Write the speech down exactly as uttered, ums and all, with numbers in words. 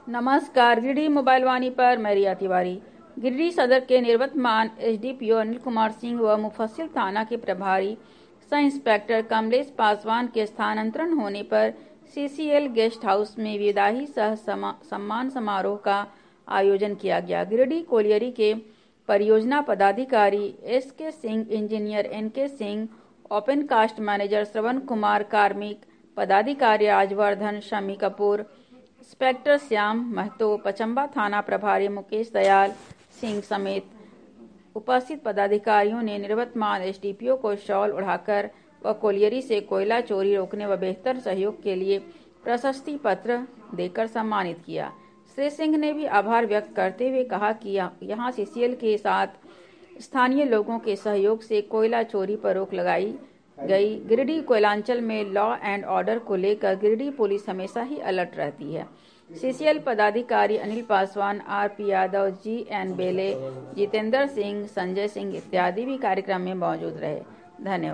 नमस्कार। गिरिडीह मोबाइल वाणी पर मैं रिया तिवारी। गिरिडीह सदर के निवर्तमान एसडीपीओ अनिल कुमार सिंह व मुफस्सिल थाना के प्रभारी सह इंस्पेक्टर कमलेश पासवान के स्थानांतरण होने पर सीसीएल गेस्ट हाउस में विदाई सह सम्मान समारोह का आयोजन किया गया। गिरिडीह कोलियरी के परियोजना पदाधिकारी एस के Singh, engineer N K Singh, open cast manager Shravan Kumar, कार्मिक पदाधिकारी राजवर्धन, शमी कपूर, इंस्पेक्टर श्याम महतो, पचम्बा थाना प्रभारी मुकेश दयाल सिंह समेत उपस्थित पदाधिकारियों ने निवर्तमान एसडीपीओ को शॉल ओढ़ाकर व कोलियरी से कोयला चोरी रोकने व बेहतर सहयोग के लिए प्रशस्ति पत्र देकर सम्मानित किया। श्री सिंह ने भी आभार व्यक्त करते हुए कहा कि यहां सीसीएल के साथ स्थानीय लोगों के सहयोग से कोयला चोरी पर रोक लगाई गई। गिरिडीह कोयलांचल में लॉ एंड ऑर्डर को लेकर गिरिडीह पुलिस हमेशा ही अलर्ट रहती है। सीसीएल पदाधिकारी Anil Paswan, R P Yadav, G N Bele, Jitendra Singh, Sanjay Singh इत्यादि भी कार्यक्रम में मौजूद रहे। धन्यवाद।